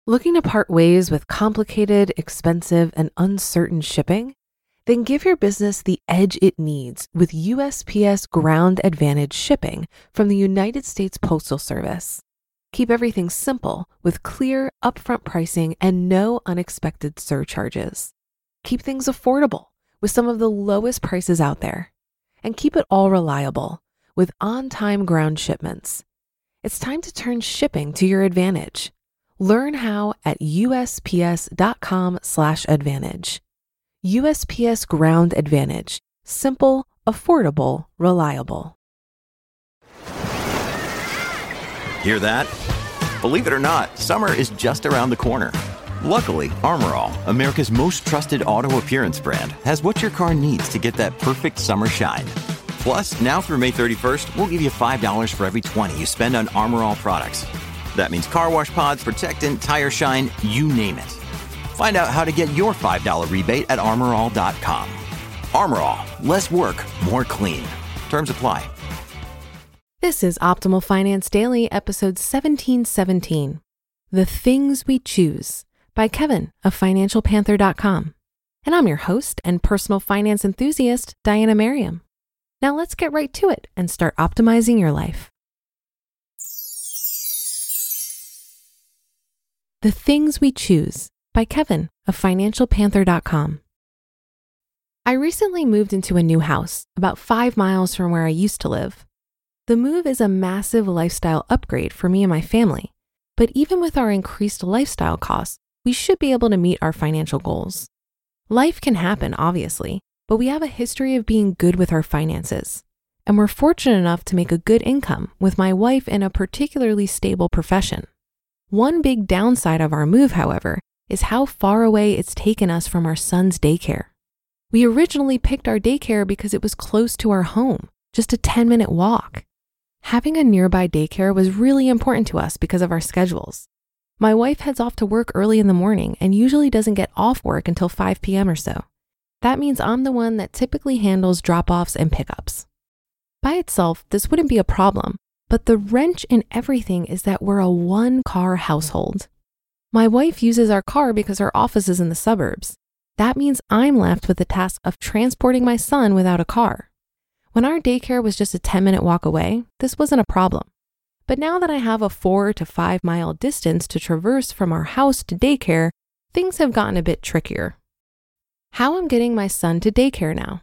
Looking to part ways with complicated, expensive, and uncertain shipping? Then give your business the edge it needs with USPS Ground Advantage shipping from the United States Postal Service. Keep everything simple with clear, upfront pricing and no unexpected surcharges. Keep things affordable with some of the lowest prices out there. And keep it all reliable with on-time ground shipments. It's time to turn shipping to your advantage. Learn how at USPS.com/advantage. USPS Ground Advantage. Simple, affordable, reliable. Hear that? Believe it or not, summer is just around the corner. Luckily, Armor All, America's most trusted auto appearance brand, has what your car needs to get that perfect summer shine. Plus, now through May 31st, we'll give you $5 for every $20 you spend on Armor All products. That means car wash pods, protectant, tire shine, you name it. Find out how to get your $5 rebate at armorall.com. Armor All, less work, more clean. Terms apply. This is Optimal Finance Daily, episode 1717, The Things We Choose by Kevin of FinancialPanther.com. And I'm your host and personal finance enthusiast, Diana Merriam. Now let's get right to it and start optimizing your life. The Things We Choose by Kevin of FinancialPanther.com. I recently moved into a new house about 5 miles from where I used to live. The move is a massive lifestyle upgrade for me and my family, but even with our increased lifestyle costs, we should be able to meet our financial goals. Life can happen, obviously, but we have a history of being good with our finances, and we're fortunate enough to make a good income with my wife in a particularly stable profession. One big downside of our move, however, is how far away it's taken us from our son's daycare. We originally picked our daycare because it was close to our home, just a 10-minute walk. Having a nearby daycare was really important to us because of our schedules. My wife heads off to work early in the morning and usually doesn't get off work until 5 p.m. or so. That means I'm the one that typically handles drop-offs and pickups. By itself, this wouldn't be a problem, but the wrench in everything is that we're a one-car household. My wife uses our car because her office is in the suburbs. That means I'm left with the task of transporting my son without a car. When our daycare was just a 10-minute walk away, this wasn't a problem. But now that I have a 4 to 5 mile distance to traverse from our house to daycare, things have gotten a bit trickier. How I'm getting my son to daycare now.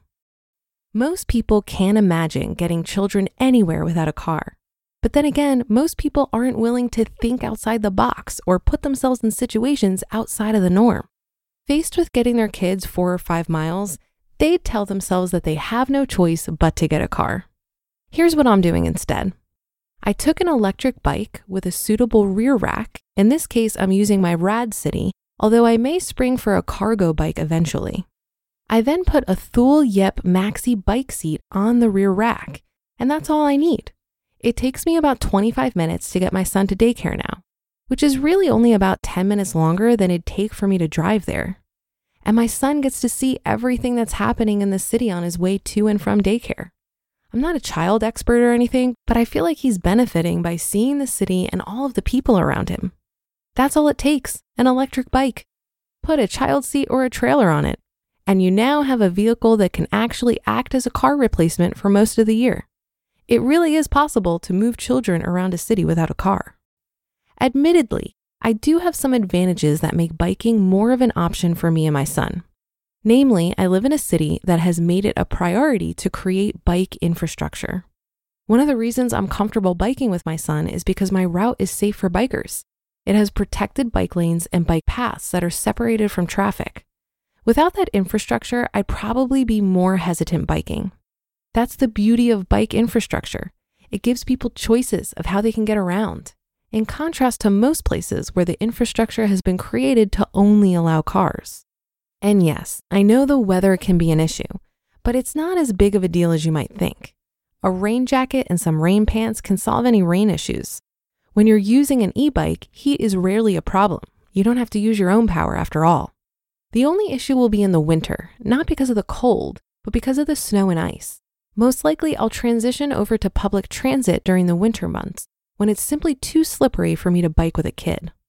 Most people can't imagine getting children anywhere without a car. But then again, most people aren't willing to think outside the box or put themselves in situations outside of the norm. Faced with getting their kids 4 or 5 miles, they'd tell themselves that they have no choice but to get a car. Here's what I'm doing instead. I took an electric bike with a suitable rear rack. In this case, I'm using my Rad City, although I may spring for a cargo bike eventually. I then put a Thule Yep Maxi bike seat on the rear rack, and that's all I need. It takes me about 25 minutes to get my son to daycare now, which is really only about 10 minutes longer than it'd take for me to drive there. And my son gets to see everything that's happening in the city on his way to and from daycare. I'm not a child expert or anything, but I feel like he's benefiting by seeing the city and all of the people around him. That's all it takes, an electric bike. Put a child seat or a trailer on it, and you now have a vehicle that can actually act as a car replacement for most of the year. It really is possible to move children around a city without a car. Admittedly, I do have some advantages that make biking more of an option for me and my son. Namely, I live in a city that has made it a priority to create bike infrastructure. One of the reasons I'm comfortable biking with my son is because my route is safe for bikers. It has protected bike lanes and bike paths that are separated from traffic. Without that infrastructure, I'd probably be more hesitant biking. That's the beauty of bike infrastructure. It gives people choices of how they can get around, in contrast to most places where the infrastructure has been created to only allow cars. And yes, I know the weather can be an issue, but it's not as big of a deal as you might think. A rain jacket and some rain pants can solve any rain issues. When you're using an e-bike, heat is rarely a problem. You don't have to use your own power after all. The only issue will be in the winter, not because of the cold, but because of the snow and ice. Most likely, I'll transition over to public transit during the winter months, when it's simply too slippery for me to bike with a kid.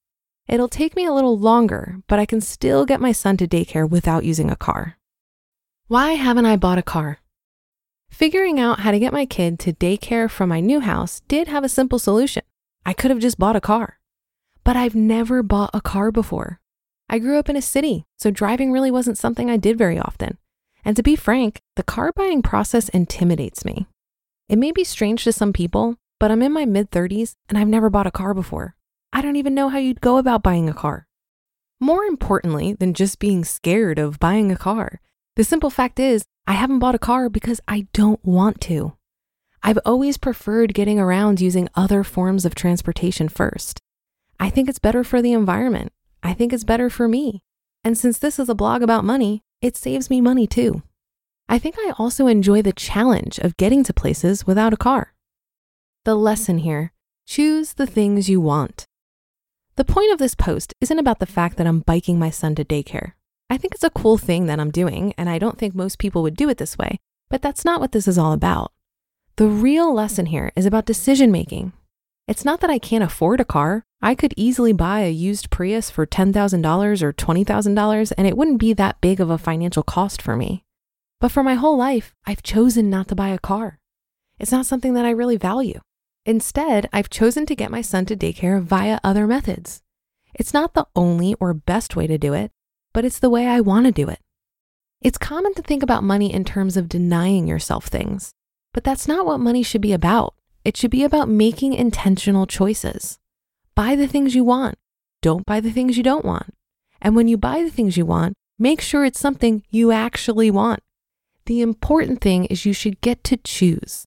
It'll take me a little longer, but I can still get my son to daycare without using a car. Why haven't I bought a car? Figuring out how to get my kid to daycare from my new house did have a simple solution. I could have just bought a car. But I've never bought a car before. I grew up in a city, so driving really wasn't something I did very often. And to be frank, the car buying process intimidates me. It may be strange to some people, but I'm in my mid-30s and I've never bought a car before. I don't even know how you'd go about buying a car. More importantly than just being scared of buying a car, the simple fact is I haven't bought a car because I don't want to. I've always preferred getting around using other forms of transportation first. I think it's better for the environment. I think it's better for me. And since this is a blog about money, it saves me money too. I think I also enjoy the challenge of getting to places without a car. The lesson here, choose the things you want. The point of this post isn't about the fact that I'm biking my son to daycare. I think it's a cool thing that I'm doing, and I don't think most people would do it this way, but that's not what this is all about. The real lesson here is about decision making. It's not that I can't afford a car. I could easily buy a used Prius for $10,000 or $20,000, and it wouldn't be that big of a financial cost for me. But for my whole life, I've chosen not to buy a car. It's not something that I really value. Instead, I've chosen to get my son to daycare via other methods. It's not the only or best way to do it, but it's the way I want to do it. It's common to think about money in terms of denying yourself things, but that's not what money should be about. It should be about making intentional choices. Buy the things you want. Don't buy the things you don't want. And when you buy the things you want, make sure it's something you actually want. The important thing is you should get to choose.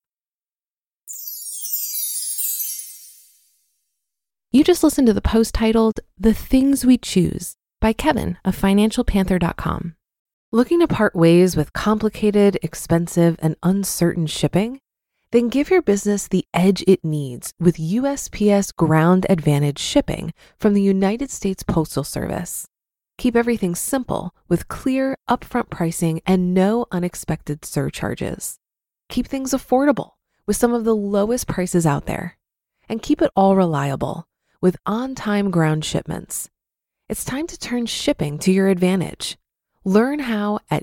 You just listened to the post titled, "The Things We Choose" by Kevin of FinancialPanther.com. Looking to part ways with complicated, expensive, and uncertain shipping? Then give your business the edge it needs with USPS Ground Advantage shipping from the United States Postal Service. Keep everything simple with clear, upfront pricing and no unexpected surcharges. Keep things affordable with some of the lowest prices out there. And keep it all reliable with on-time ground shipments. It's time to turn shipping to your advantage. Learn how at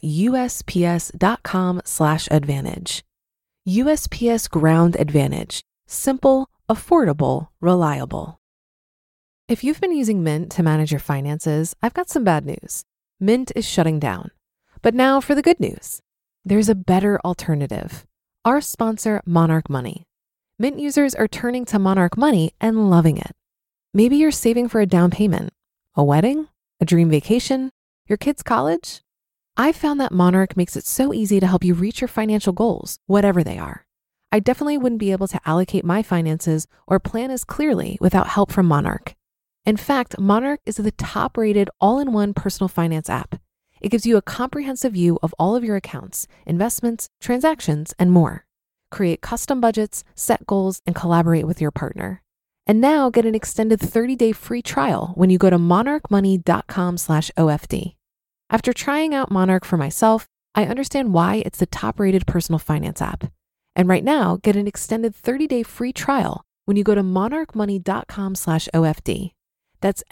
USPS.com/advantage. USPS Ground Advantage. Simple, affordable, reliable. If you've been using Mint to manage your finances, I've got some bad news. Mint is shutting down. But now for the good news. There's a better alternative. Our sponsor, Monarch Money. Mint users are turning to Monarch Money and loving it. Maybe you're saving for a down payment, a wedding, a dream vacation, your kid's college. I've found that Monarch makes it so easy to help you reach your financial goals, whatever they are. I definitely wouldn't be able to allocate my finances or plan as clearly without help from Monarch. In fact, Monarch is the top-rated all-in-one personal finance app. It gives you a comprehensive view of all of your accounts, investments, transactions, and more. Create custom budgets, set goals, and collaborate with your partner. And now get an extended 30-day free trial when you go to monarchmoney.com/OFD. After trying out Monarch for myself, I understand why it's the top-rated personal finance app. And right now, get an extended 30-day free trial when you go to monarchmoney.com/OFD. That's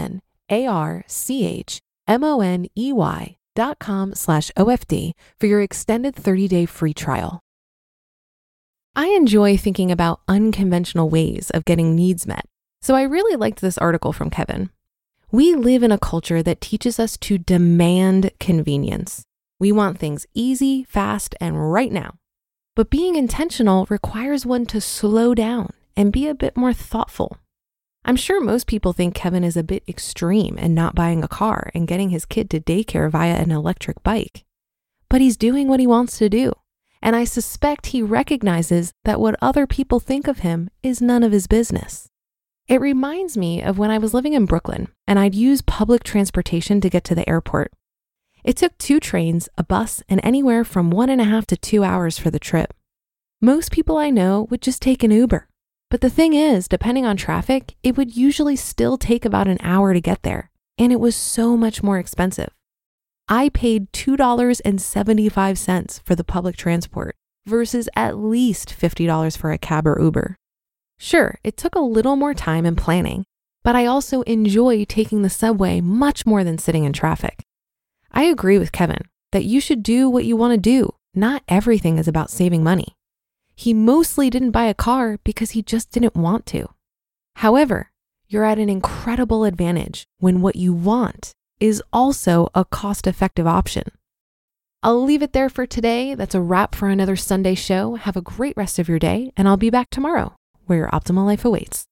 monarchmoney.com/OFD for your extended 30-day free trial. I enjoy thinking about unconventional ways of getting needs met, so I really liked this article from Kevin. We live in a culture that teaches us to demand convenience. We want things easy, fast, and right now. But being intentional requires one to slow down and be a bit more thoughtful. I'm sure most people think Kevin is a bit extreme in not buying a car and getting his kid to daycare via an electric bike. But he's doing what he wants to do. And I suspect he recognizes that what other people think of him is none of his business. It reminds me of when I was living in Brooklyn and I'd use public transportation to get to the airport. It took 2 trains, a bus, and anywhere from 1.5 to 2 hours for the trip. Most people I know would just take an Uber. But the thing is, depending on traffic, it would usually still take about an hour to get there. And it was so much more expensive. I paid $2.75 for the public transport versus at least $50 for a cab or Uber. Sure, it took a little more time and planning, but I also enjoy taking the subway much more than sitting in traffic. I agree with Kevin that you should do what you want to do. Not everything is about saving money. He mostly didn't buy a car because he just didn't want to. However, you're at an incredible advantage when what you want is also a cost-effective option. I'll leave it there for today. That's a wrap for another Sunday show. Have a great rest of your day, and I'll be back tomorrow where your optimal life awaits.